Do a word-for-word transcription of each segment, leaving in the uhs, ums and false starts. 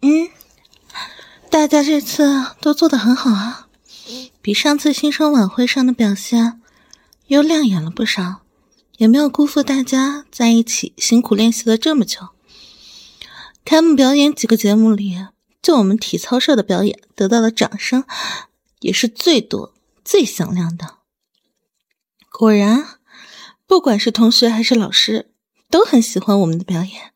嗯，大家这次都做得很好啊，比上次新生晚会上的表现又亮眼了不少，也没有辜负大家在一起辛苦练习了这么久。开幕表演几个节目里，就我们体操社的表演得到的掌声也是最多最响亮的。果然，不管是同学还是老师，都很喜欢我们的表演。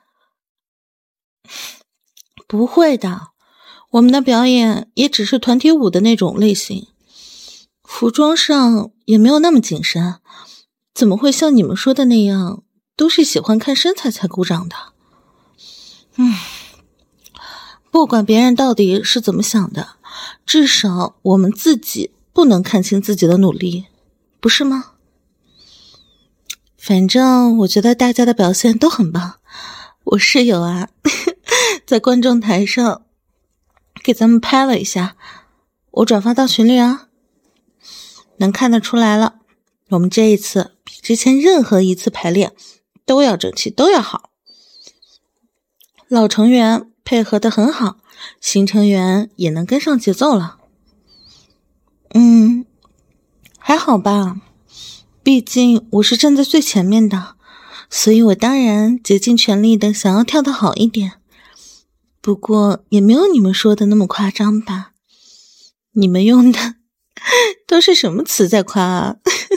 不会的，我们的表演也只是团体舞的那种类型，服装上也没有那么紧身，怎么会像你们说的那样，都是喜欢看身材才鼓掌的？嗯，不管别人到底是怎么想的，至少我们自己不能看清自己的努力，不是吗？反正我觉得大家的表现都很棒，我室友啊在观众台上给咱们拍了一下，我转发到群里啊，能看得出来了，我们这一次比之前任何一次排练都要整齐，都要好。老成员配合得很好，新成员也能跟上节奏了。嗯，还好吧，毕竟我是站在最前面的，所以我当然竭尽全力的想要跳得好一点。不过也没有你们说的那么夸张吧？你们用的都是什么词在夸啊？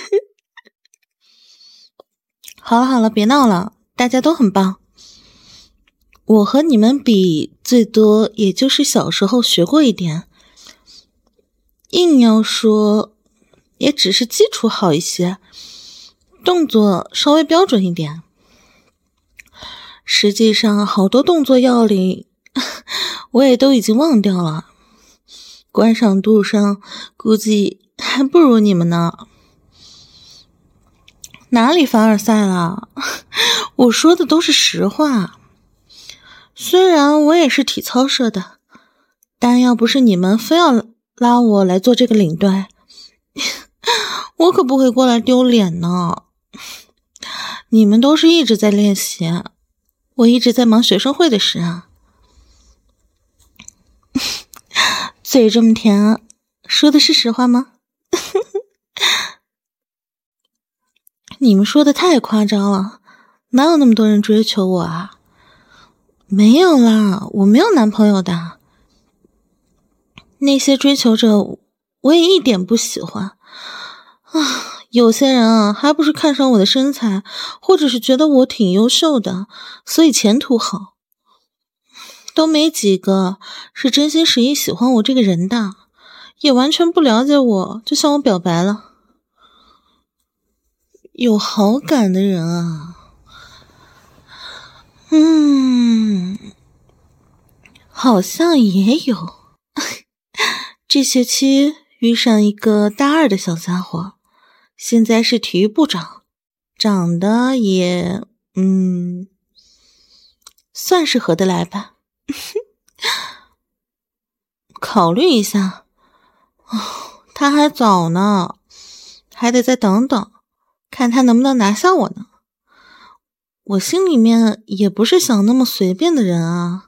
好了好了，别闹了，大家都很棒。我和你们比，最多也就是小时候学过一点，硬要说也只是基础好一些，动作稍微标准一点。实际上好多动作要领我也都已经忘掉了，观赏度上估计还不如你们呢。哪里凡尔赛了？我说的都是实话。虽然我也是体操社的，但要不是你们非要拉我来做这个领队，我可不会过来丢脸呢。你们都是一直在练习，我一直在忙学生会的事啊。嘴这么甜啊，说的是实话吗？你们说的太夸张了，哪有那么多人追求我啊？没有啦，我没有男朋友的。那些追求者我也一点不喜欢啊。有些人啊，还不是看上我的身材，或者是觉得我挺优秀的，所以前途好，都没几个是真心实意喜欢我这个人的，也完全不了解我就向我表白了。有好感的人啊，嗯，好像也有。这学期遇上一个大二的小家伙，现在是体育部长，长得也嗯，算是合得来吧。考虑一下。哦，他还早呢，还得再等等，看他能不能拿下我呢。我心里面也不是想那么随便的人啊。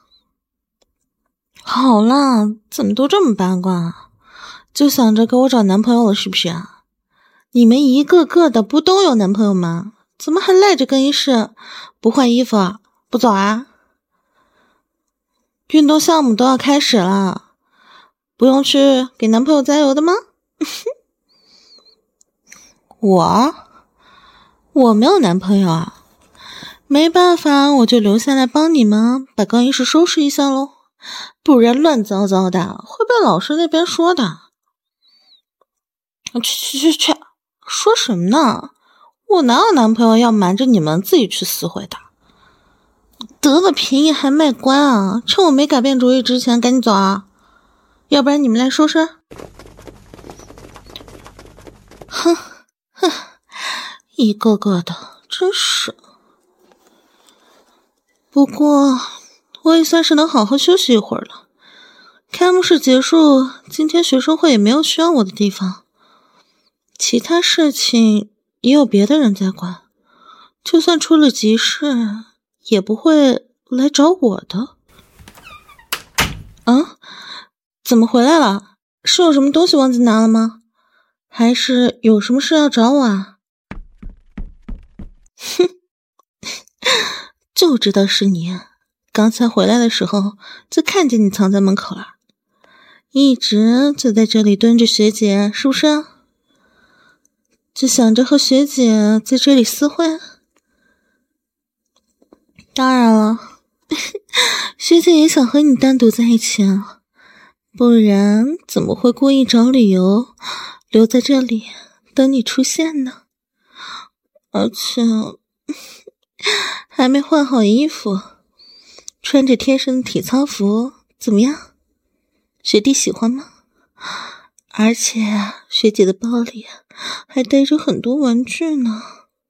好啦，怎么都这么八卦？就想着给我找男朋友了是不是啊？你们一个个的不都有男朋友吗？怎么还赖着更衣室不换衣服啊？不走啊？运动项目都要开始了，不用去给男朋友加油的吗？我我没有男朋友啊，没办法，我就留下来帮你们把更衣室收拾一下咯，不然乱糟糟的会被老师那边说的。去去去去，说什么呢？我哪有男朋友要瞒着你们自己去撕毁的？得了便宜还卖乖啊！趁我没改变主意之前赶紧走啊，要不然你们来说说。哼哼，一个个的真是。不过我也算是能好好休息一会儿了。开幕式结束，今天学生会也没有需要我的地方，其他事情也有别的人在管，就算出了急事也不会来找我的。 啊，怎么回来了？是有什么东西忘记拿了吗？还是有什么事要找我啊？哼，就知道是你。刚才回来的时候就看见你藏在门口了，一直就在这里蹲着学姐，是不是？就想着和学姐在这里私会？当然了，学姐也想和你单独在一起啊，不然怎么会故意找理由留在这里等你出现呢？而且还没换好衣服，穿着贴身的体操服，怎么样？学弟喜欢吗？而且学姐的包里还带着很多玩具呢。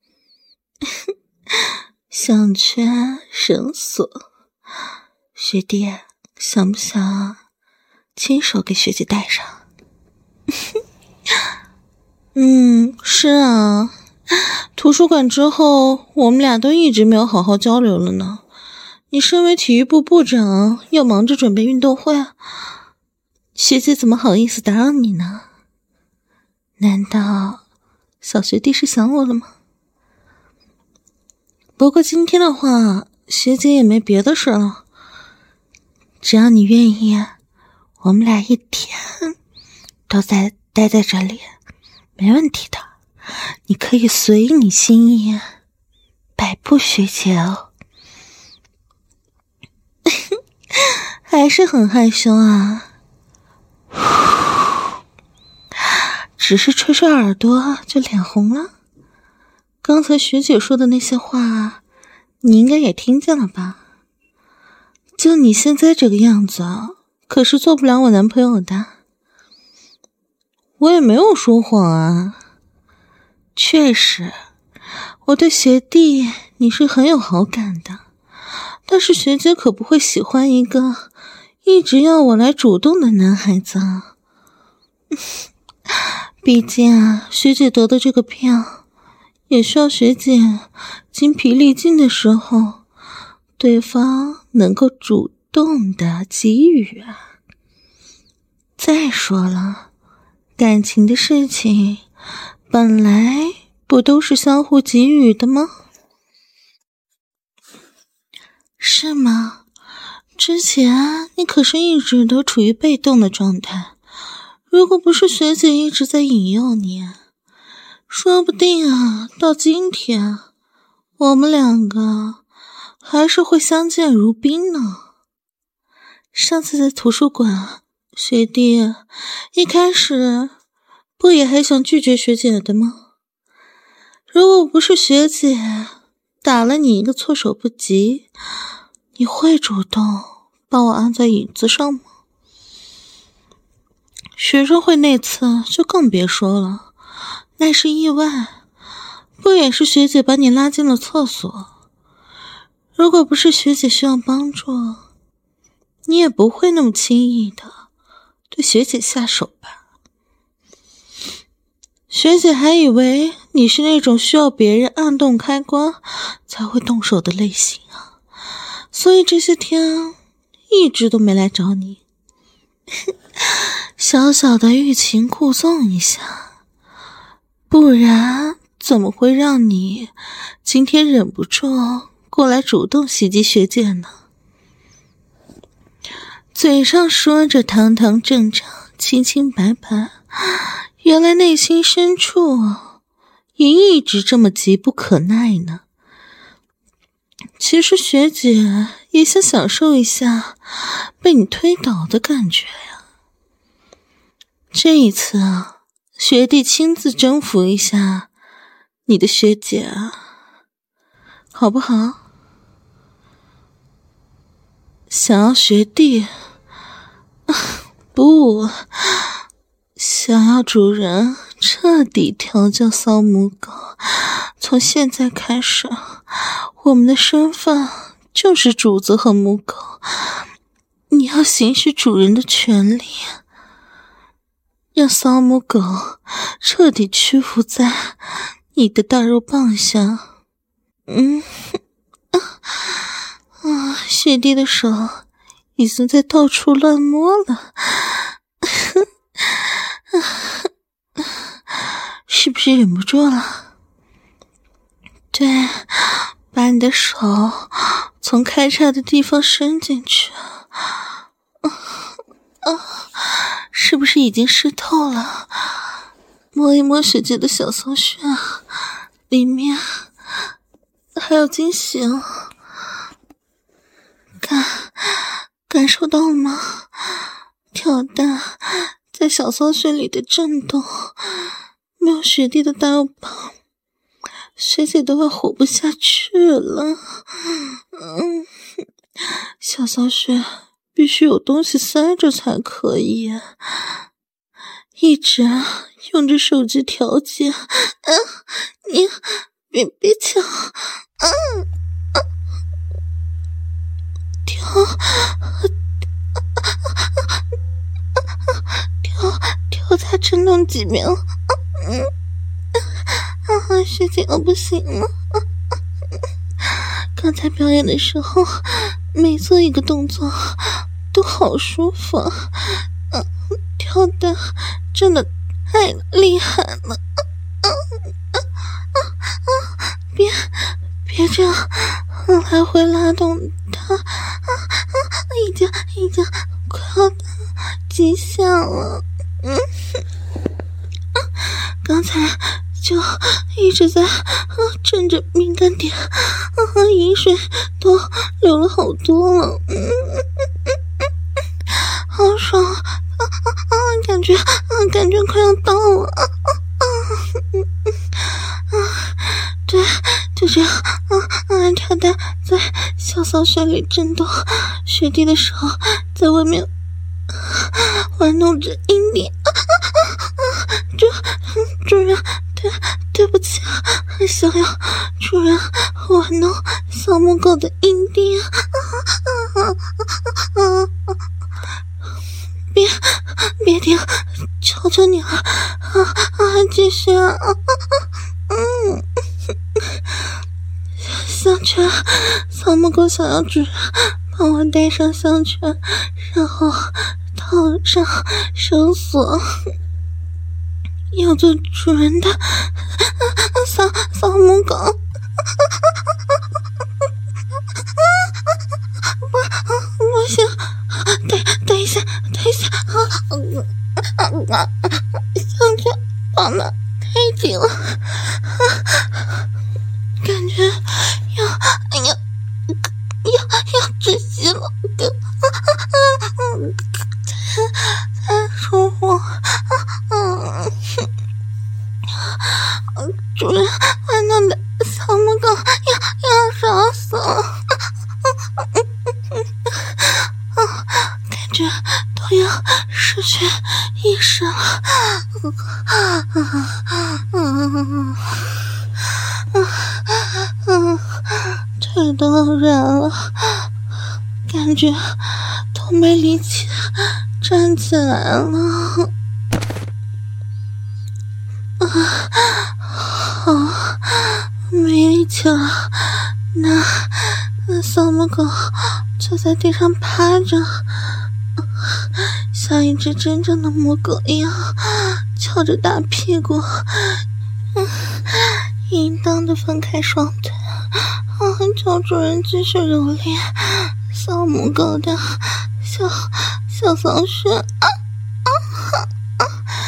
项圈、绳索，学弟想不想亲手给学姐戴上？嗯，是啊，图书馆之后我们俩都一直没有好好交流了呢。你身为体育部部长，又忙着准备运动会，学姐怎么好意思打扰你呢？难道小学弟是想我了吗？不过今天的话，学姐也没别的事了，只要你愿意，我们俩一天都在待在这里，没问题的。你可以随你心意，摆布学姐哦。还是很害羞啊。只是吹吹耳朵就脸红了。刚才学姐说的那些话，你应该也听见了吧？就你现在这个样子，可是做不了我男朋友的。我也没有说谎啊。确实，我对学弟你是很有好感的，但是学姐可不会喜欢一个一直要我来主动的男孩子啊。毕竟啊，学姐得的这个病也需要学姐精疲力尽的时候，对方能够主动的给予啊。再说了，感情的事情本来不都是相互给予的吗？是吗？之前你可是一直都处于被动的状态，如果不是学姐一直在引诱你，说不定啊，到今天我们两个还是会相见如宾呢。上次在图书馆，学弟一开始不也还想拒绝学姐的吗？如果不是学姐打了你一个措手不及，你会主动把我按在椅子上吗？学生会那次就更别说了，那是意外，不也是学姐把你拉进了厕所？如果不是学姐需要帮助，你也不会那么轻易的对学姐下手吧？学姐还以为你是那种需要别人按动开关才会动手的类型啊，所以这些天一直都没来找你。小小的欲擒故纵一下，不然怎么会让你今天忍不住过来主动袭击学姐呢？嘴上说着堂堂正正清清白白，原来内心深处也一直这么急不可耐呢。其实学姐也想享受一下被你推倒的感觉呀。这一次啊，学弟亲自征服一下你的学姐啊，好不好？想要学弟？不，想要主人彻底调教骚母狗。从现在开始，我们的身份就是主子和母狗，你要行使主人的权利，让骚母狗彻底屈服在你的大肉棒下。嗯，啊，学弟的手已经在到处乱摸了。是不是忍不住了？对，把你的手从开叉的地方伸进去。啊，是不是已经湿透了？摸一摸雪姐的小骚穴，里面还有惊喜哦。感感受到了吗？跳蛋在小骚穴里的震动，没有雪弟的大肉棒，学姐都要活不下去了。嗯，小骚穴必须有东西塞着才可以。一直用着手机调节。嗯，你别别抢。嗯嗯，调调调再震动几秒。嗯啊，学姐我不行了。刚才表演的时候，每做一个动作都好舒服。嗯，跳的真的太厉害了。嗯嗯嗯嗯，别别这样来回拉动它。啊啊，已经已经快要极限了。嗯，刚才就一直在啊震着敏感点，啊饮水都流了好多了。嗯嗯嗯嗯，好爽啊啊啊！感觉啊感觉快要到了。啊啊啊！嗯嗯啊，对，就这样啊啊！跳蛋在小骚穴里震动，学弟的手在外面玩弄着阴蒂。啊啊啊啊！主主人，对对不起，想要主人玩弄小母狗的阴蒂。啊啊啊啊啊！别别停，求求你了！啊啊，继续啊！啊啊嗯，项圈，小母狗想要主人帮我戴上项圈，然后套上绳索，要做主人的小小母狗。不不行，等等一下，等一下，啊啊啊！项圈绑得太紧了，啊，感觉要哎呀要要窒息了，太太舒服。嗯，主人玩弄的小母狗要要爽死了。感觉都要失去意识了。腿都软了，感觉都没力气站起来了。好，没力气了，那那小母狗就在地上趴着，像一只真正的母狗一样翘着大屁股，嗯，淫荡的分开双腿，啊，叫主人继续蹂躏小母狗的小小骚穴。啊啊啊！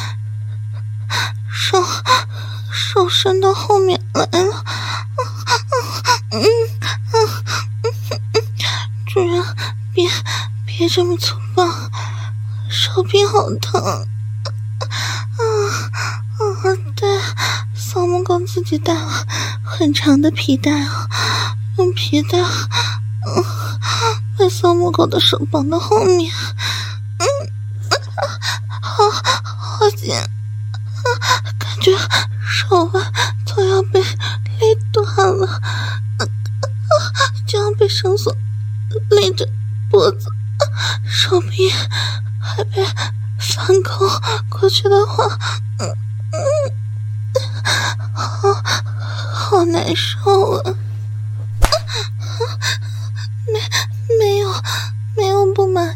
手手伸到后面来了。嗯嗯嗯嗯，主人别别这么粗暴，手臂好疼。啊啊！对，小母狗自己带了很长的皮带啊，用皮带嗯把小母狗的手绑到后面。嗯，好好紧，啊，感觉手腕都要被勒断了，啊啊，就要被绳索勒着脖子，啊，手臂还被反扣过去的话，嗯嗯，好好难受啊！没没有没有不满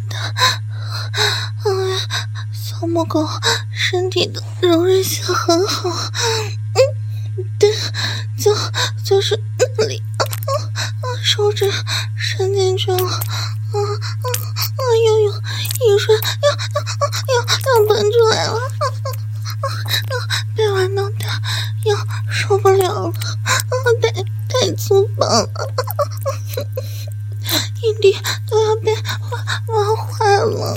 母狗身体的柔韧性很好，嗯，对，就就是那里，啊啊，手指伸进去了，啊啊啊，又有雨水要要要要喷出来了，啊啊啊，被玩到的要受不了了，啊，太太粗暴了，啊啊啊，一滴都要被玩玩坏了。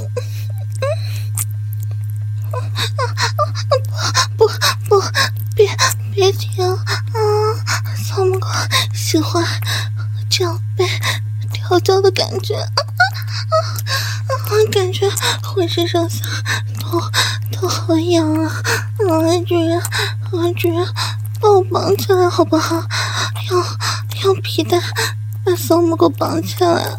不不，别别停啊！小母狗喜欢这样被调教的感觉，啊啊啊！感觉浑身上下都都好痒啊！啊，居然啊居然把我绑起来好不好？用用皮带把小母狗绑起来啊！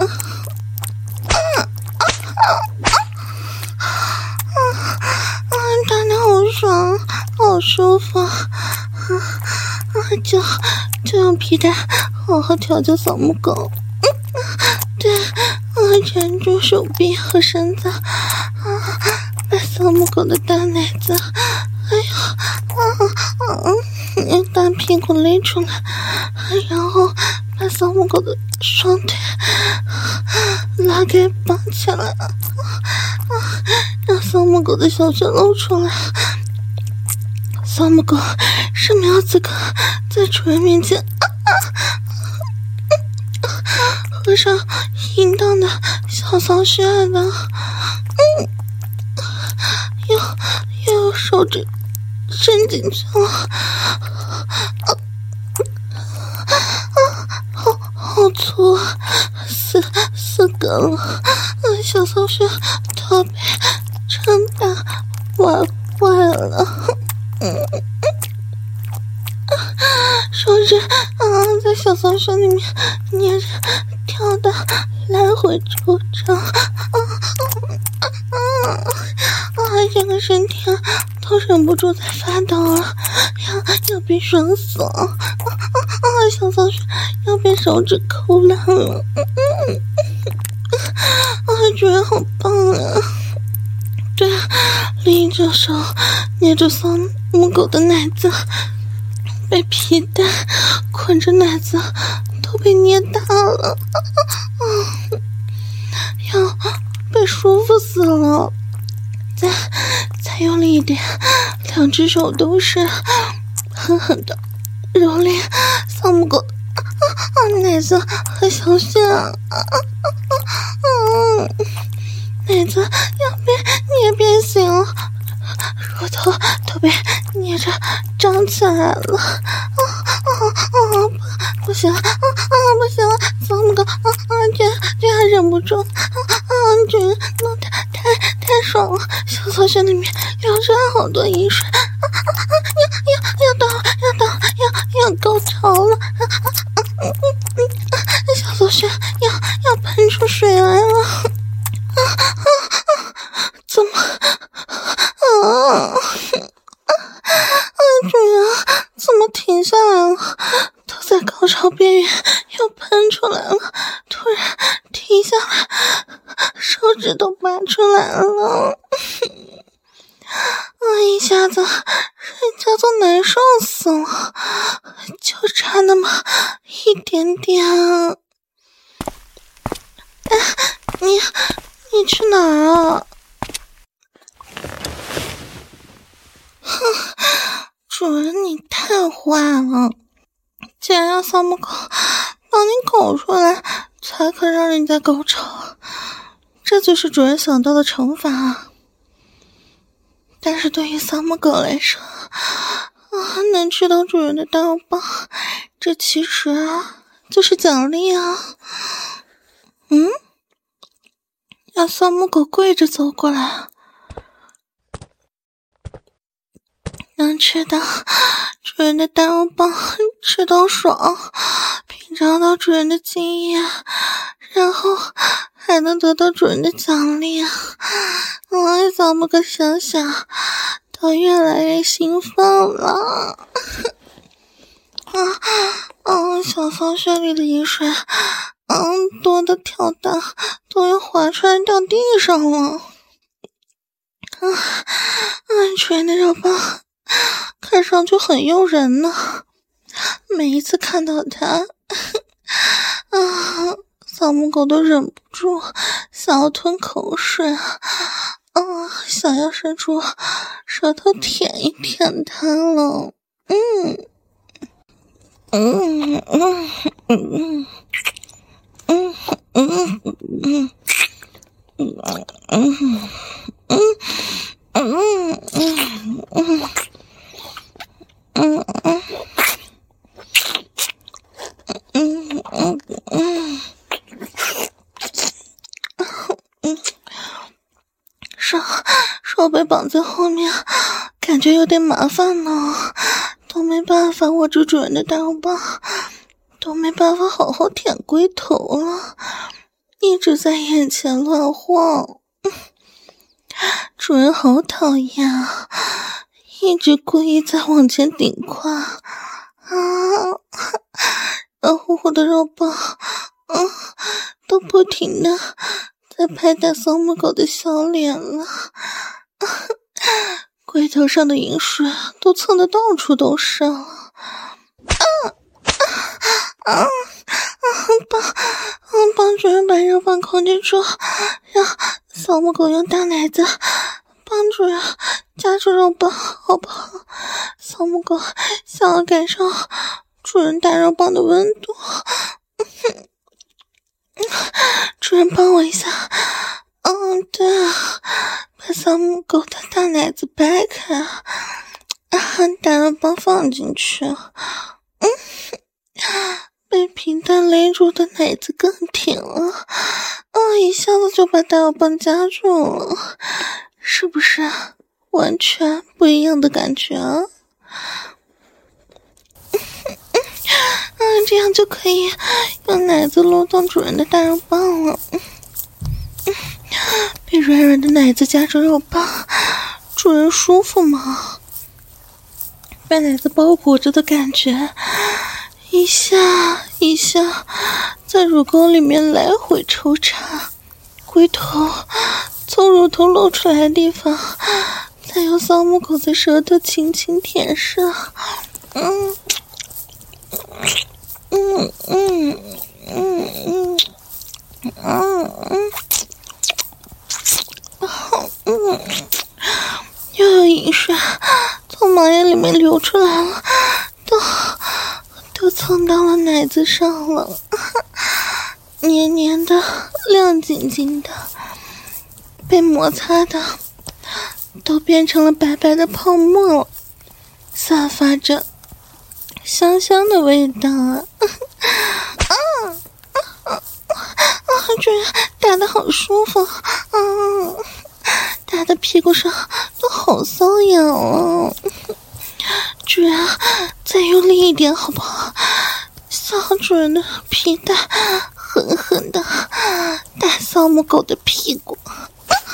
打得好爽，好舒服啊！啊，就就用皮带好好调教小母狗，嗯，对，啊，缠住手臂和身子，啊，把小母狗的大奶子，哎呀，啊啊，用大屁股勒出来，然后把小母狗的双腿拉给绑起来，啊啊，让小母狗的小穴露出来。小母狗是没有资格在主人面前啊啊啊合上淫荡的小骚穴的，嗯，又又有手指伸进去了，啊啊，好好粗啊，四四根了，啊，小骚穴都被撑大玩坏了。嗯，手指啊，在小骚穴里面捏着，跳的来回周章，啊啊啊啊！整个身体啊都忍不住在发抖了，要要被爽死了，啊啊啊！小骚穴要被手指抠烂了，嗯嗯嗯，啊，觉得好棒啊！对，另一只手捏着小母狗的奶子，被皮带捆着，奶子都被捏大了，啊啊啊，要被舒服死了。再再用力一点，两只手都是狠狠的蹂躏小母狗的啊啊奶子和小穴，啊啊啊啊！奶子要被捏变形了，乳头都被捏着长起来了，啊啊啊！不不行了，啊啊不行了，小母狗啊啊，这这还忍不住，啊啊，这弄太太太爽了，小草穴里面流出来好多饮水，啊啊啊！要要要到要到要要高潮了，啊啊啊嗯嗯啊！小草穴要要喷出水来了。啊啊啊！怎么啊啊啊！主人怎么停下来了？都在高潮边缘，又喷出来了，突然停下来，手指都拔出来了，啊！一下子人家都难受死了，就差那么一点点。哎，你。你去哪儿啊？哼，主人你太坏了，竟然让小母狗把你搞出来，才肯让人家高潮，这就是主人想到的惩罚啊。但是对于小母狗来说，啊，能吃到主人的大肉棒，这其实啊就是奖励啊。嗯？让小母狗跪着走过来，能吃到主人的大肉棒，吃到爽，品尝到主人的经验，然后还能得到主人的奖励啊！我小母狗想想都越来越兴奋了。啊啊！小骚穴里的饮水，嗯，多的跳蛋都要滑出来掉地上了。 啊啊！主人的肉棒看上去很诱人呢，每一次看到它，啊，小母狗都忍不住想要吞口水，啊，想要伸出舌头舔一舔它了。嗯嗯嗯嗯嗯嗯嗯嗯嗯嗯。嗯嗯嗯嗯嗯嗯嗯嗯嗯嗯，手手被绑在后面，感觉有点麻烦呢，都没办法握住主人的大肉棒，都没办法好好舔龟头了，一直在眼前乱晃。主人好讨厌啊，一直故意在往前顶胯啊，热乎乎的肉棒，嗯，都不停的在拍打小母狗的小脸了，啊，龟头上的饮水都蹭得到处都是了。啊啊啊！帮帮主人把肉棒控制住，让小母狗用大奶子帮主人夹住肉棒，好不好？小母狗想要感受主人大肉棒的温度。主人帮我一下。嗯，对啊，把小母狗的大奶子掰开，啊，大肉棒放进去。嗯，被皮蛋勒住的奶子更挺了，啊，一下子就把大肉棒夹住了，是不是完全不一样的感觉啊？嗯，这样就可以用奶子撸动主人的大肉棒了。被软软的奶子夹住肉棒，主人舒服吗？被奶子包裹着的感觉，一下一下在乳沟里面来回抽插，龟头从乳头露出来的地方，再由小母狗的舌头轻轻舔舐。嗯嗯嗯嗯嗯嗯嗯嗯，又有饮水从马眼里面流出来了，都都蹭到了奶子上了，黏黏的，亮晶晶的，被摩擦的都变成了白白的泡沫了，散发着香香的味道啊！啊啊啊！主人打得好舒服，嗯、啊，打的屁股上都好瘙痒哦。主人，再用力一点好不好？小主人的皮带狠狠的打小母狗的屁股。啊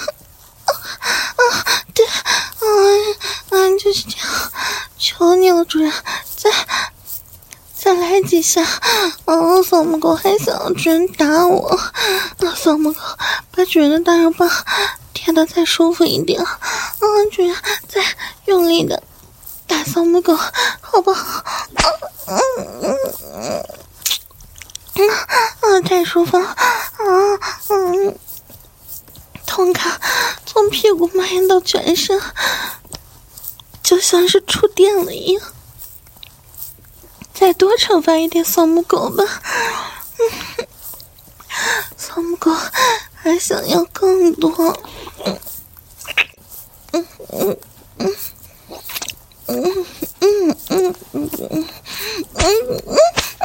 啊，对，嗯嗯，就是这样，求你了，主人，再再来几下。哦，小母狗还想要主人打我，啊，小母狗把主人的大肉棒贴得再舒服一点，啊，主人再用力的打小母狗，好不好？啊嗯嗯嗯嗯啊，太舒服了，啊嗯。痛感从屁股蔓延到全身，就像是触电了一样。再多惩罚一点小母狗吧，嗯，小母狗还想要更多。嗯嗯嗯嗯嗯嗯嗯嗯嗯嗯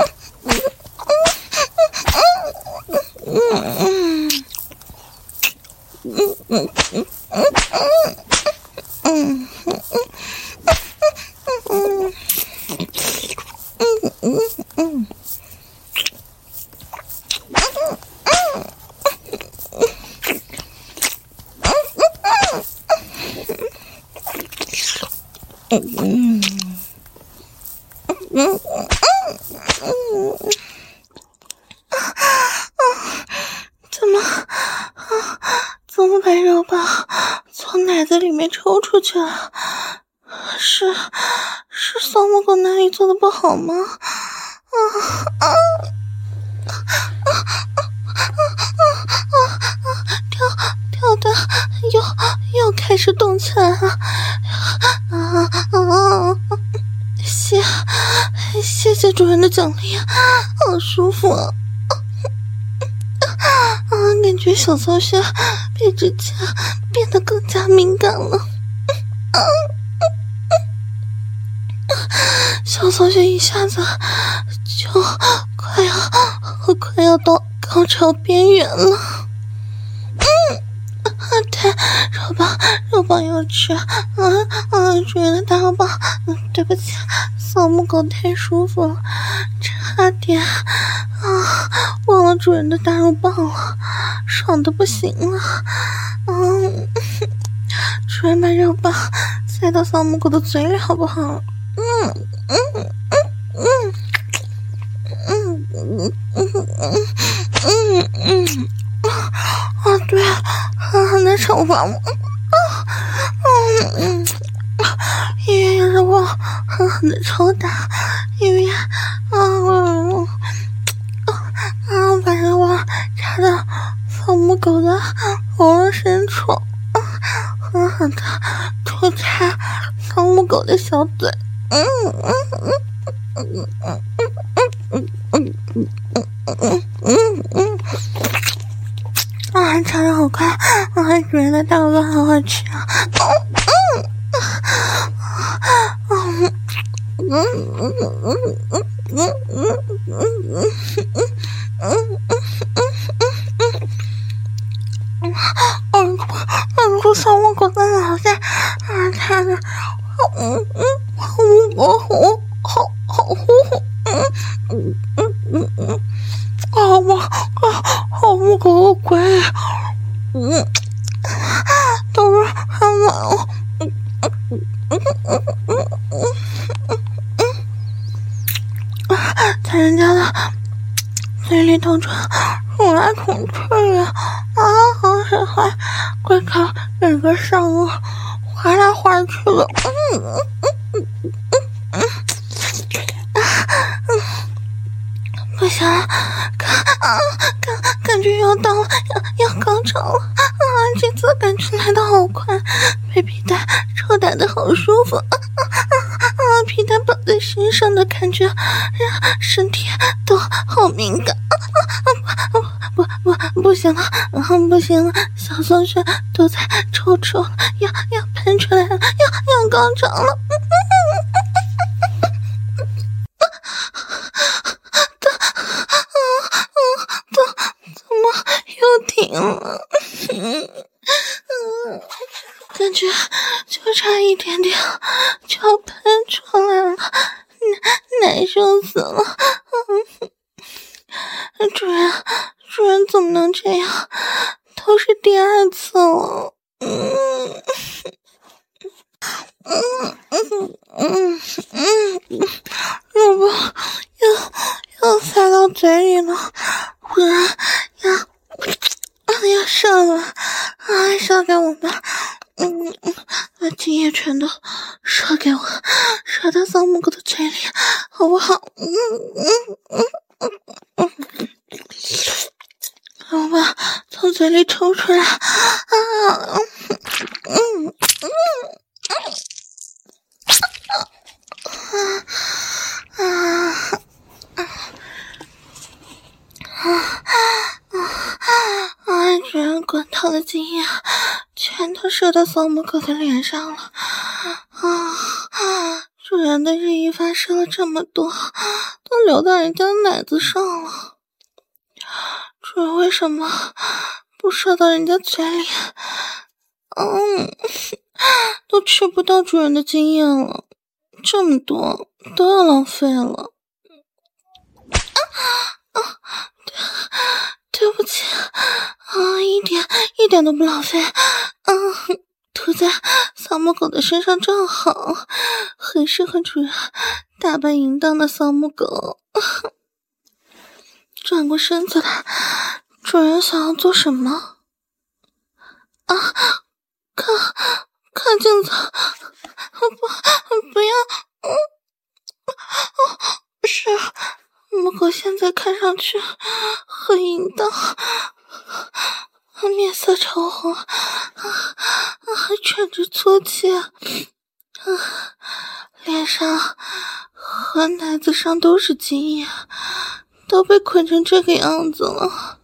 嗯嗯。嗯嗯嗯嗯嗯嗯嗯嗯嗯嗯嗯嗯嗯，怎么啊？怎么把肉棒从从奶子里面抽出去了。是是骚母狗哪里做的不好吗？啊啊啊啊啊啊啊！跳跳的又又开始动起来了。啊啊！谢谢谢主人的奖励，好舒服啊！啊，感觉小骚穴比之前变得更加敏感了。啊，小骚穴一下子就快要快要到高潮边缘了。嗯。啊，对，肉棒，肉棒要吃，啊啊！主人的大肉棒，嗯，对不起，骚母狗太舒服了，差点啊忘了主人的大肉棒了，爽的不行了。嗯，主人把肉棒塞到骚母狗的嘴里好不好？嗯嗯嗯嗯嗯嗯嗯嗯嗯。啊，对啊，很难惩罚我。嗯嗯，医院要是我狠狠的抽打，医院啊啊啊，把肉棒插到骚母狗的喉咙深处，狠狠的戳开骚母狗的小嘴。嗯嗯嗯嗯嗯嗯嗯嗯嗯嗯嗯。啊，唱得好快！啊，主人的大肉棒好好吃啊！嗯嗯嗯嗯嗯嗯嗯嗯嗯嗯嗯嗯，嗯，嗯，这小母狗在哪在？啊，它的，嗯嗯，好好好好好好，嗯嗯嗯嗯嗯，啊我啊，好母狗鬼！嗯，都是很满了。嗯嗯嗯嗯嗯嗯嗯嗯，在人家的嘴里头转，捅来捅去呀，啊，好喜欢，快看整个上颚滑来滑去的。嗯嗯嗯嗯嗯嗯嗯，不行了，感啊感感觉要到了，要要高潮了。这次感觉来的好快，被皮带抽打的好舒服，啊啊啊啊！皮带绑在身上的感觉，让身体都好敏感，啊啊啊！不不不，不行了，啊不行了，小骚穴都在抽搐，要要喷出来了，要要高潮了，嗯嗯嗯嗯怎怎怎么又停了？嗯嗯，感觉就差一点点就要喷出来了，难难受死了。嗯，主人，主人怎么能这样？都是第二次了。嗯嗯嗯嗯嗯，肉棒又又塞到嘴里了，主人要要射了啊！射给我吧。嗯嗯，把精液全都射给我，射到骚母狗的嘴里，好不好？嗯嗯嗯嗯嗯嗯，好吧，从嘴里抽出来啊！嗯嗯嗯啊啊啊啊啊！主人滚烫的精液全都射到骚母狗的脸上了啊！主人的日益发射了这么多，都流到人家的奶子上了。主人为什么不射到人家嘴里？嗯，都吃不到主人的精液了，这么多都要浪费了。啊啊，对对不起啊，一点一点都不浪费。嗯、啊，涂在骚母狗的身上正好，很适合主人打扮淫荡的骚母狗。转过身子来，主人想要做什么？啊， 看看镜子，不不要，嗯，是，如果现在看上去很淫荡，面色潮红，还喘着粗气，脸上和奶子上都是精液，都被捆成这个样子了，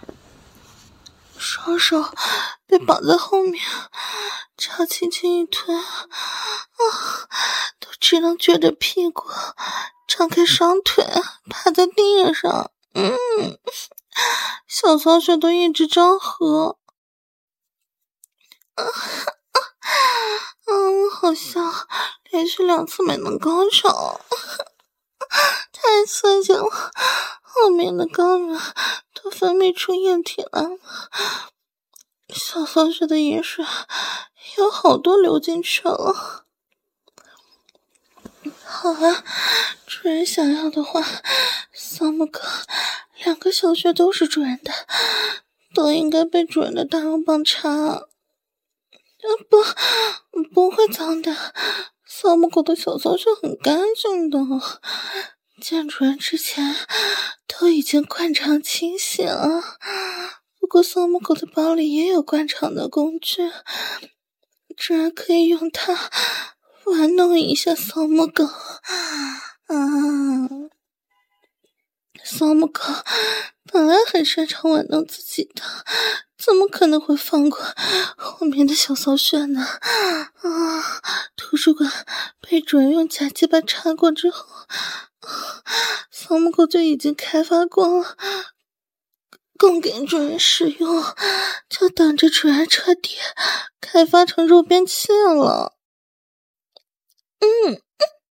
双手被绑在后面，只要轻轻一推，啊，都只能撅着屁股，张开双腿，趴在地上，嗯，小骚穴都一直张合，啊啊，嗯，好像连续两次没能高潮，太刺激了，后面的肛门都分泌出液体来了，小骚穴的饮水有好多流进去了。好啊，主人想要的话，萨姆哥两个小穴都是主人的，都应该被主人的大肉棒插。呃，不，不会脏的，萨姆狗的小骚穴很干净的，见主人之前都已经灌肠清洗了。不过萨姆狗的包里也有灌肠的工具，主人可以用它玩弄一下萨姆狗。啊，萨姆狗本来很擅长玩弄自己的，怎么可能会放过后面的小骚穴呢？啊，图书馆被主人用假鸡巴插过之后，萨姆狗就已经开发过了，供给主人使用，就等着主人彻底开发成肉便器了。嗯，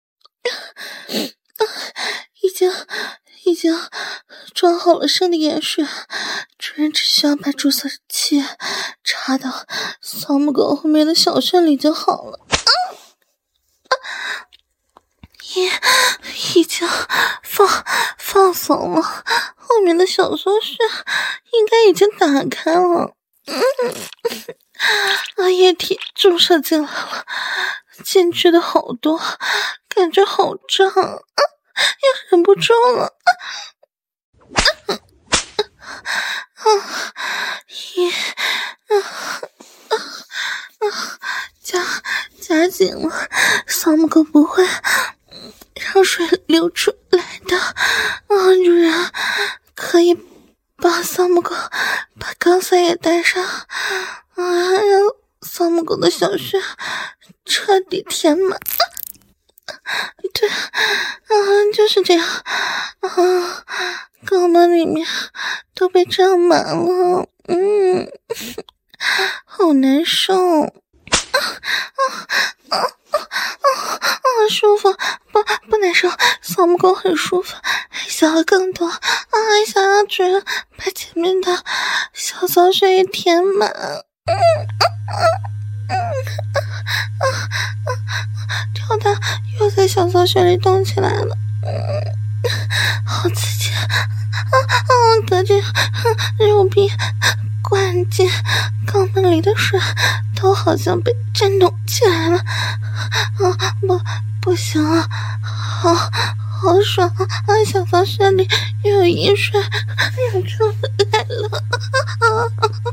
已经已经装好了生理盐水，主人只需要把注射器插到萨姆狗后面的小穴里就好了。啊啊，也已经放放松了，后面的小骚穴应该已经打开了。嗯，啊，液体注射进来了，进去的好多，感觉好胀，啊，也忍不住了。啊啊啊！也啊啊啊！夹夹紧了，萨姆狗不会让水流出来的。啊，主人可以帮萨姆狗把钢塞也带上，啊，让萨姆狗的小穴彻底填满。对，啊，就是这样，啊，肛门里面都被胀满了，嗯，好难受，啊啊啊啊啊！舒服，不不难受，萨姆狗很舒服，还想要更多，啊，还想要主人把前面的小骚穴也填满，嗯嗯嗯啊啊啊！跳的又在小骚穴里动起来了，嗯，好刺激啊啊！得这肉壁灌进肛门里的水都好像被震动起来了，啊，不不行啊，好好爽啊！小骚穴里又有饮水流出来了，啊啊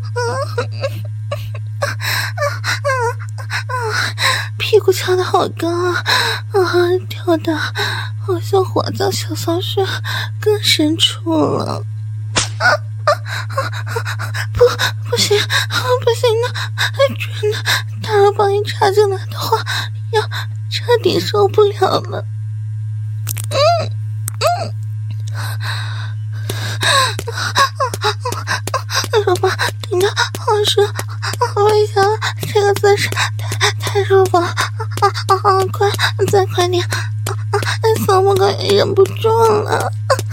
啊啊啊！屁股翘得好高啊，啊，跳的好像滑到小骚穴更深处了。啊啊啊！不，不行，不行的，真的，大肉棒一插进来的话，要彻底受不了了。嗯嗯，肉棒顶着好湿，好危险啊！这个姿势太太舒服了，啊啊啊！快，再快点！啊啊！萨姆狗也忍不住了。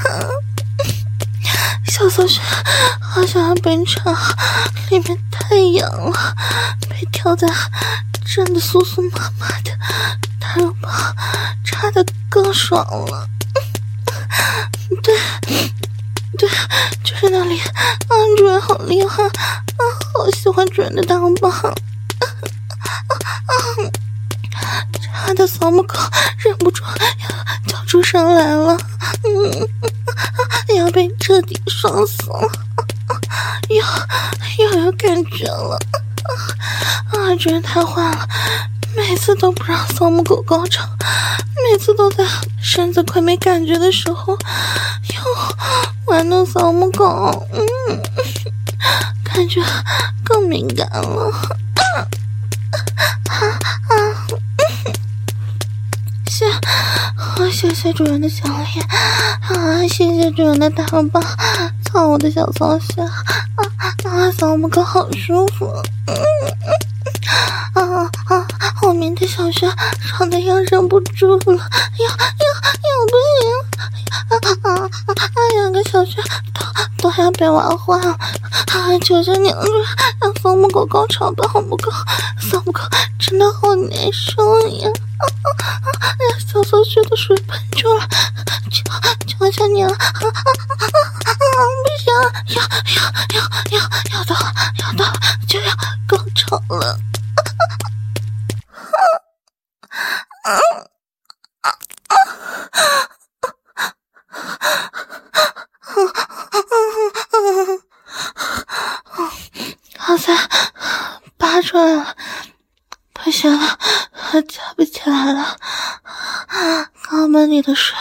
小骚穴好想要被插，里面太痒了，被挑的真的酥酥麻麻的，大肉棒插的更爽了。对对，就是那里，啊，主人好厉害，啊，好喜欢主人的大肉棒。 插的扫母狗忍不住要叫出声来了，嗯，要被彻底爽死了，又又有感觉了，啊，主人太坏了，每次都不让扫母狗高潮，每次都在身子快没感觉的时候又玩弄扫母狗，嗯，感觉更敏感了，啊啊啊！谢，啊，谢谢主人的小脸啊！谢谢主人的大棒，操我的小骚穴啊啊！扫母狗好舒服，嗯啊啊！后面的小穴爽的要忍不住了，要要要不行啊啊啊！两个小穴都都要被玩坏了啊！求求你了，让扫母狗高潮吧，好不够，扫母狗真的好难受呀！啊啊啊！小骚穴的水喷出来，求求求你了！啊啊啊啊啊！不行，要要要要要到要到就要高潮了！啊啊啊啊啊！好在拔出来了，不行了，夹不起来了，肛门里的水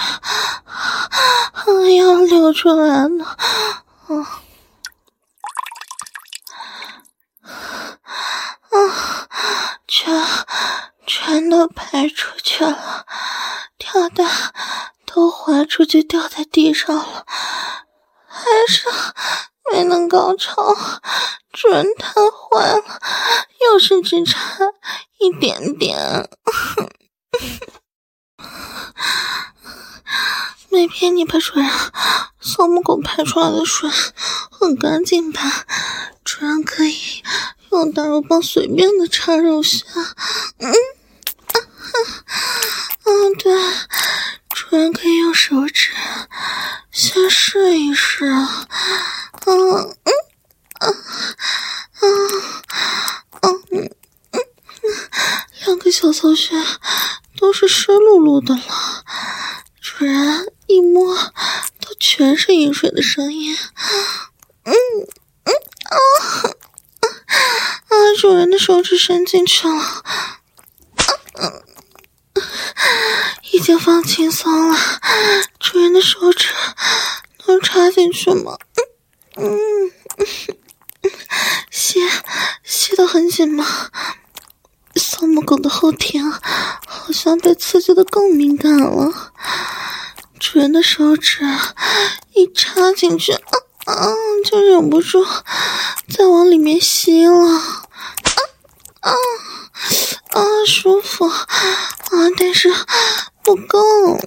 要流出来了，嗯啊，全全都排出去了，跳蛋都滑出去掉在地上了，还是没能高潮，主人太坏了，又是只差一点点。没骗你吧，主人，扫母狗排出来的水很干净吧？主人可以用大肉棒随便的插入下。嗯，啊，啊对，主人可以用手指先试一试。嗯嗯啊啊啊嗯嗯，两个小骚穴都是湿漉漉的了，主人一摸都全是饮水的声音。嗯嗯啊啊！主人的手指伸进去了，啊嗯，已经放轻松了。主人的手指能插进去吗？嗯嗯，吸吸得很紧吗？扫母狗的后庭好像被刺激得更敏感了。主人的手指一插进去，啊啊，就忍不住再往里面吸了，啊啊啊，舒服啊，但是不够，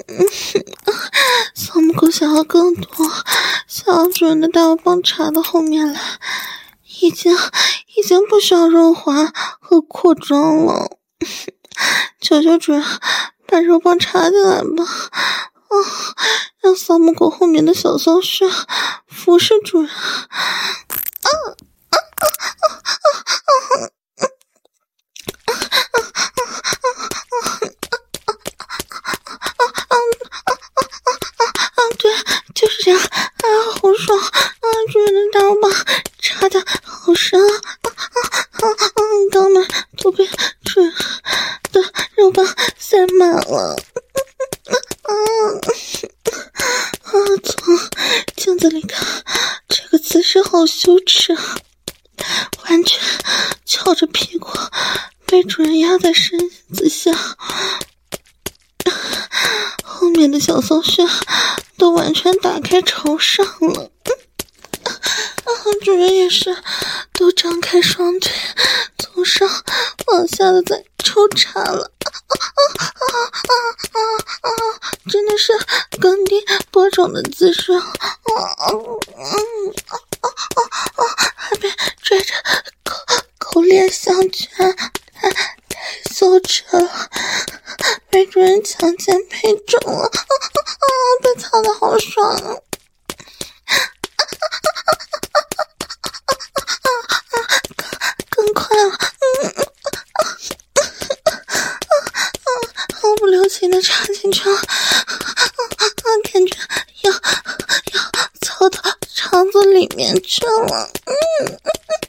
扫母狗想要更多，想要主人的大棒插到后面来，已经已经不需要润滑和扩张了。求求主人把肉棒插进来吧，啊，让扫母狗后面的小骚穴服侍主人。啊啊啊啊啊啊！对，就是这样啊，好爽啊！主人的大肉棒插的好深啊啊啊啊！肛门都被主人的肉棒塞满了。啊啊！从镜子里看，这个姿势好羞耻，完全翘着屁股被主人压在身子下，后面的小骚穴都完全打开朝上了。啊，主人也是都张开双腿，从上往下的在抽插了。啊啊啊啊啊啊！真的是耕地播种的姿势啊！啊嗯啊啊啊啊！还被追着狗狗脸项圈，太太羞耻了！被主人强奸配种了！啊啊啊！被操的好爽啊！更快了！嗯嗯啊了，嗯，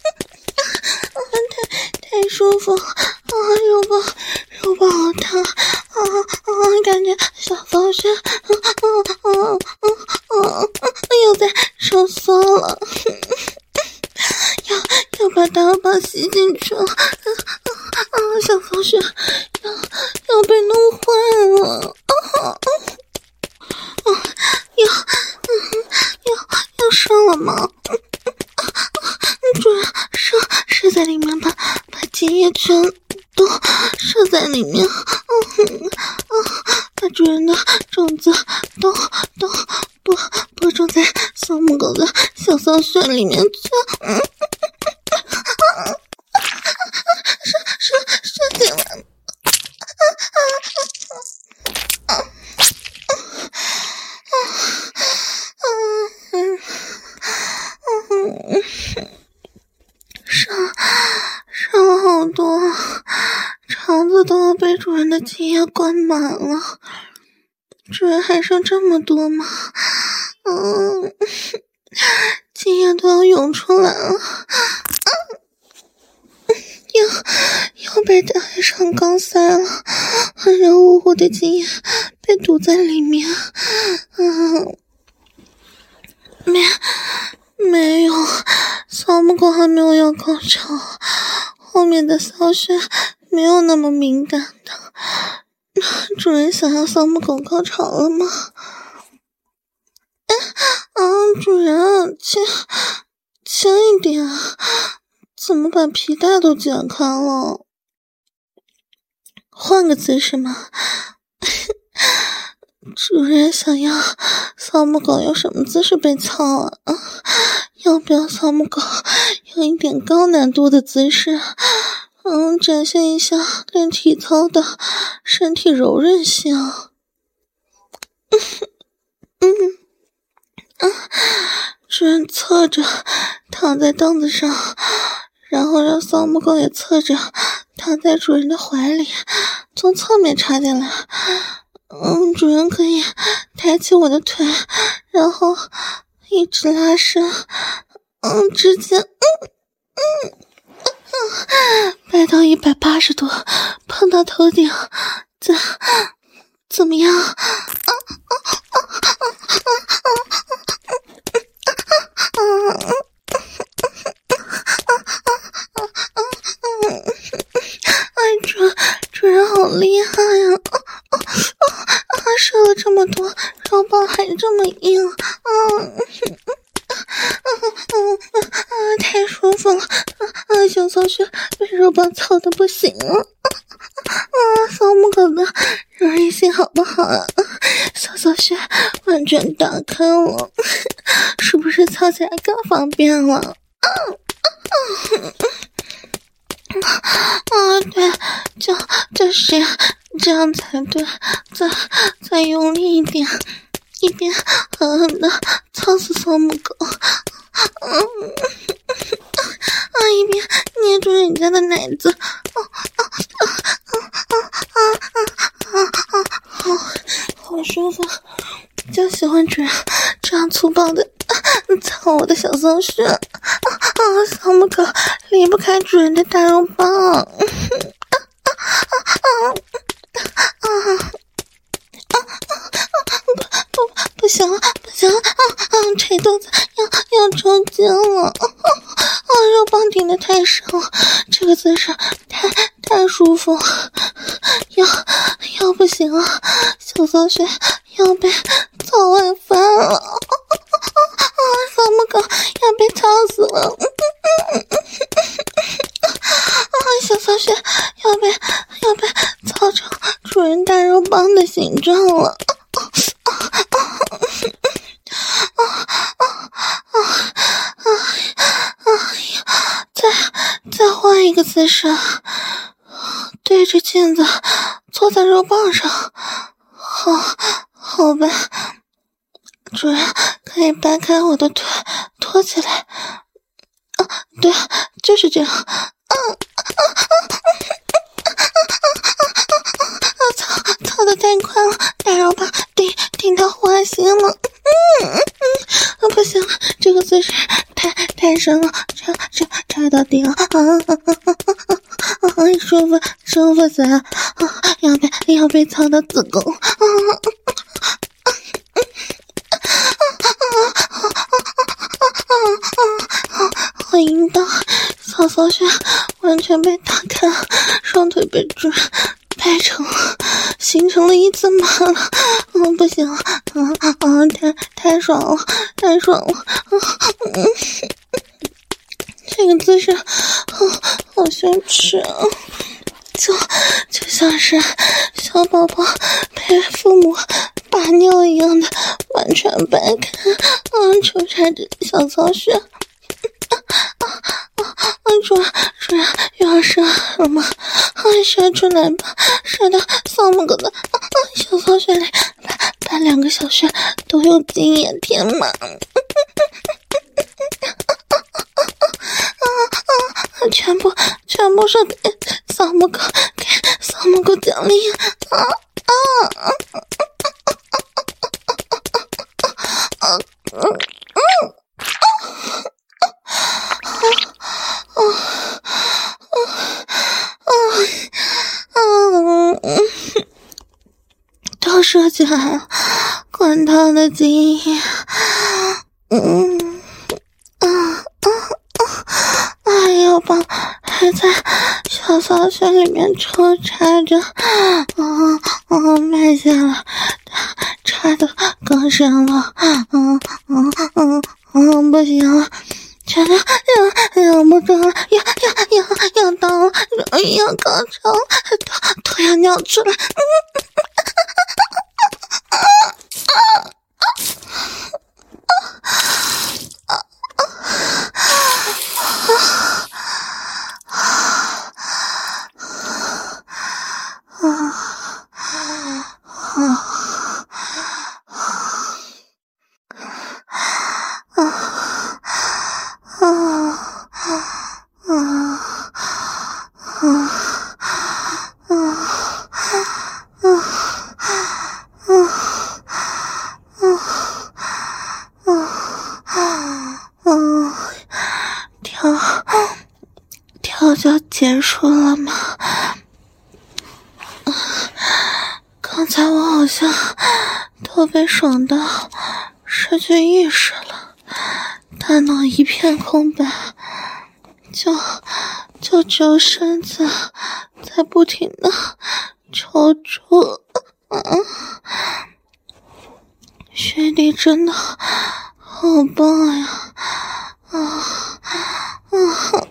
太太舒服啊，肉棒肉棒好烫啊啊！感觉小骚穴啊啊啊啊啊又在收缩了，要要把大肉棒吸进去了，啊，小骚穴要要被弄坏了，啊啊啊！要要要射了吗？主人射射在里面吧，把精液全都射在里面，嗯嗯，把主人的种子都都播播种在小母狗的小骚穴里面去，嗯，射射射进来。上上了好多，肠子都要被主人的精液灌满了。主人还剩这么多吗？嗯，精液都要涌出来了，嗯，又又被大海上钢塞了，热乎乎的精液被堵在里面。嗯，没没有，小母狗还没有要高潮，后面的骚穴没有那么敏感的。主人想要小母狗高潮了吗？哎，啊，主人，轻轻一点，怎么把皮带都解开了？换个姿势吗？主人想要小母狗有什么姿势被操啊？要不要小母狗有一点高难度的姿势？嗯，展现一下练体操的身体柔韧性。嗯嗯啊，主人侧着躺在凳子上，然后让小母狗也侧着躺在主人的怀里，从侧面插进来。嗯，主人可以抬起我的腿，然后一直拉伸，嗯，直接，嗯嗯嗯，摆到一百八十度，碰到头顶，怎怎么样？啊啊啊啊啊啊！哎，主主人好厉害呀！啊啊啊！射了这么多，肉棒还这么硬，嗯嗯嗯嗯，太舒服了！啊，小骚穴被肉棒操的不行了！啊，小母狗的柔韧性好不好啊？小骚穴完全打开了，是不是操起来更方便了？啊啊，对，就就是这样才对，再再用力一点，一边狠狠的操死小母狗，嗯，啊，一边捏住人家的奶子，啊啊啊啊啊啊啊啊，好，好舒服，就喜欢主人这样粗暴的操我的小骚穴，啊啊，小母狗离不开主人的大肉棒，啊啊啊啊啊！不不不行了，不行了！啊啊！腿肚子要要抽筋了！啊啊！肉棒顶得太深了，这个姿势太太舒服了，要要不行了，小骚穴要被操外翻了！啊啊！小母狗要被操死了！啊！小骚穴要被要被操成主人大肉棒的形状了！啊啊啊啊啊啊啊啊！再再换一个姿势，对着镜子坐在肉棒上，好，好吧。主人可以掰开我的腿，托起来。啊，对，就是这样。啊啊啊啊！操操的太快了，大肉棒顶顶到花心了。嗯嗯嗯，不行了，这个姿势太太深了，插插插到底了，啊啊啊啊啊！舒服舒服死了，啊，要被要被操到子宫，啊啊啊啊！我阴道骚骚穴完全被打开了，双腿被拽拍成了，形成了一字马了。嗯，不行了，啊啊！太太爽了，太爽了！啊嗯，这个姿势，啊，好羞耻啊！就就像是小宝宝被父母把尿一样的，完全掰开，啊，抽插着小骚穴。啊啊啊啊！主主要要射了吗？啊，射出来吧，射到扫母狗的啊啊小骚穴里，把把两个小穴都用精液填满。啊啊啊！全部全部是给扫母狗，给扫母狗奖励啊啊啊啊啊啊！都射进来了，滚烫的精液，嗯啊啊啊！哎呀，棒还在小骚穴里面抽插着，啊啊，卖下了，插的更深了，嗯嗯嗯嗯，不行了。全都忍忍不住了，要要要要到了，要高潮了，都都要尿出来。嗯啊啊啊啊啊啊！啊啊啊啊啊啊啊！跳跳就结束了吗？刚才我好像都被爽到失去意识了，大脑一片空白，就就只有身子在不停的抽搐。嗯，学弟真的好棒呀！啊啊！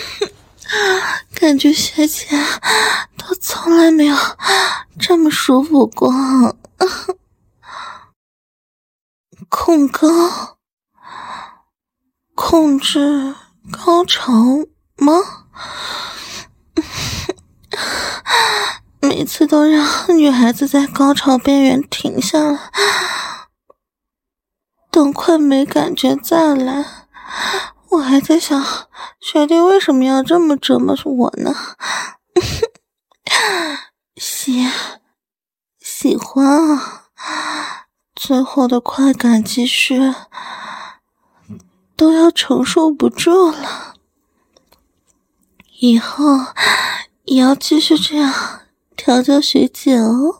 感觉学姐都从来没有这么舒服过。控高，控制高潮吗？每次都让女孩子在高潮边缘停下来，等快没感觉再来。我还在想，学弟为什么要这么折磨我呢？喜喜欢啊，最后的快感继续都要承受不住了，以后也要继续这样调教学姐哦。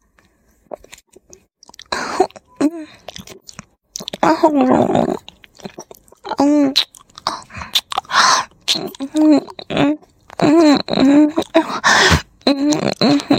嗯嗯嗯嗯嗯嗯嗯嗯嗯。